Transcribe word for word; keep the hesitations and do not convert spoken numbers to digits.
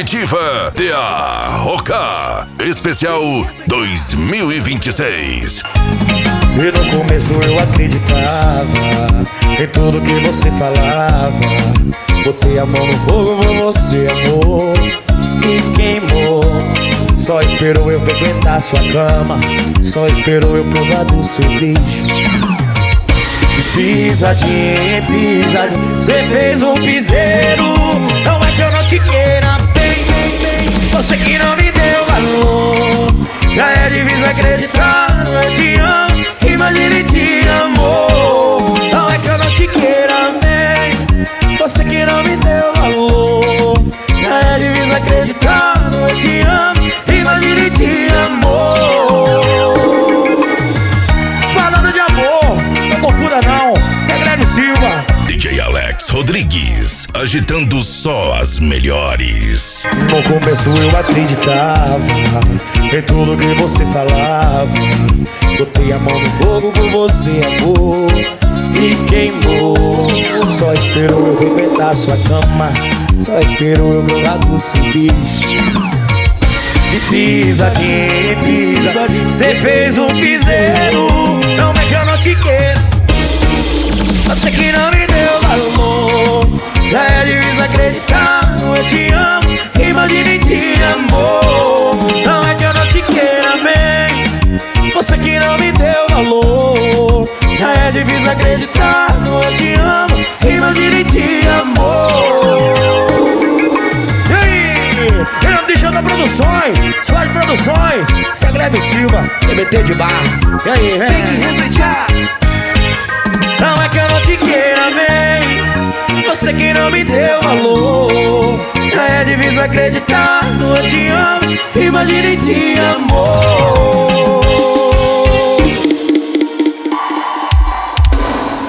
comitiva T A Roca Especial dois mil e vinte e seis. E no começo eu acreditava em tudo que você falava. Botei a mão no fogo por você, amor, e queimou. Só esperou eu frequentar sua cama, só esperou eu provar do seu beijo. Pisadinha, pisadinha, cê fez um piseiro. Não é que eu não te queira bem, bem, bem. Você que não me deu valor. Já é difícil acreditar, eu te amo, imagina e te amou. Não é que eu não te queira bem. Você que não me deu valor. Já é difícil acreditar, eu te amo, imagina e te amou. Falando de amor, não confunda não, Segredo Silva, D J Alex Rodrigues, agitando só as melhores. no começo eu acreditava em tudo que você falava. Botei a mão no fogo por você, amor, e queimou. Só esperou eu frequentar sua cama, só esperou eu provar do seu beijo. E pisadinha, pisadinha, cê fez um piseiro. Não é que eu não te queira, você que não me deu valor. Já é difícil acreditar, eu te amo, imagina e te amou. Não é que eu não te queira bem, você que não me deu valor. Já é difícil acreditar, eu te amo, imagina e te amou. E aí, em nome de Janda Produções, Suas Produções, Segredo Silva, T B T de bar. E aí, vem? Tem que respeitar. Não é que eu não te queira bem, você que não me deu valor. Já é difícil acreditar, eu te amo, imagina e te amor.